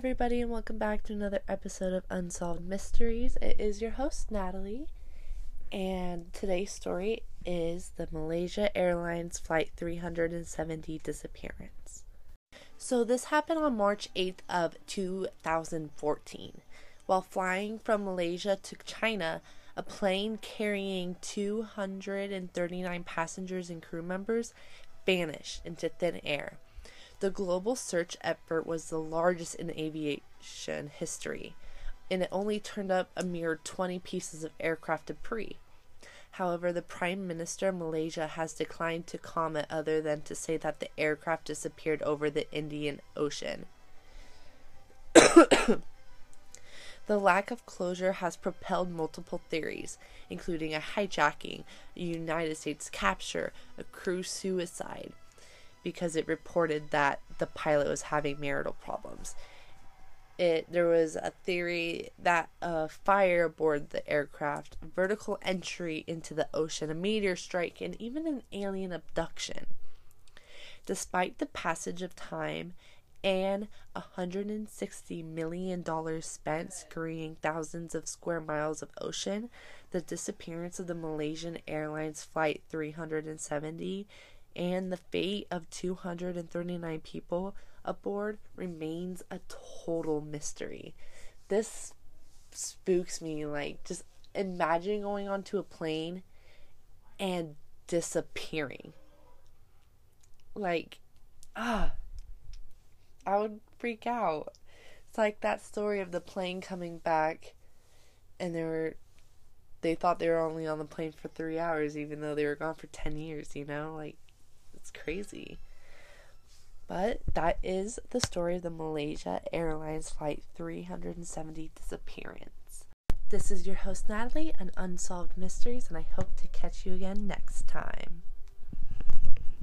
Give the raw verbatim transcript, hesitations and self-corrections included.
everybody, and welcome back to another episode of Unsolved Mysteries. It is your host, Natalie, and today's story is the Malaysia Airlines Flight three hundred seventy disappearance. So this happened on March eighth of two thousand fourteen. While flying from Malaysia to China, a plane carrying two hundred thirty-nine passengers and crew members vanished into thin air. The global search effort was the largest in aviation history, and it only turned up a mere twenty pieces of aircraft debris. However, the Prime Minister of Malaysia has declined to comment other than to say that the aircraft disappeared over the Indian Ocean. The lack of closure has propelled multiple theories, including a hijacking, a United States capture, a crew suicide, because it reported that the pilot was having marital problems. It there was a theory that a fire aboard the aircraft, vertical entry into the ocean, a meteor strike, and even an alien abduction. Despite the passage of time and one hundred sixty million dollars spent scurrying thousands of square miles of ocean, the disappearance of the Malaysian Airlines Flight three hundred seventy and the fate of two hundred thirty-nine people aboard remains a total mystery. This spooks me. Like, just imagine going onto a plane and disappearing. Like, ah, I would freak out. It's like that story of the plane coming back, and they were, they thought they were only on the plane for three hours, even though they were gone for ten years, you know? Like, it's crazy. But that is the story of the Malaysia Airlines Flight three hundred seventy disappearance. This is your host, Natalie, on Unsolved Mysteries, and I hope to catch you again next time.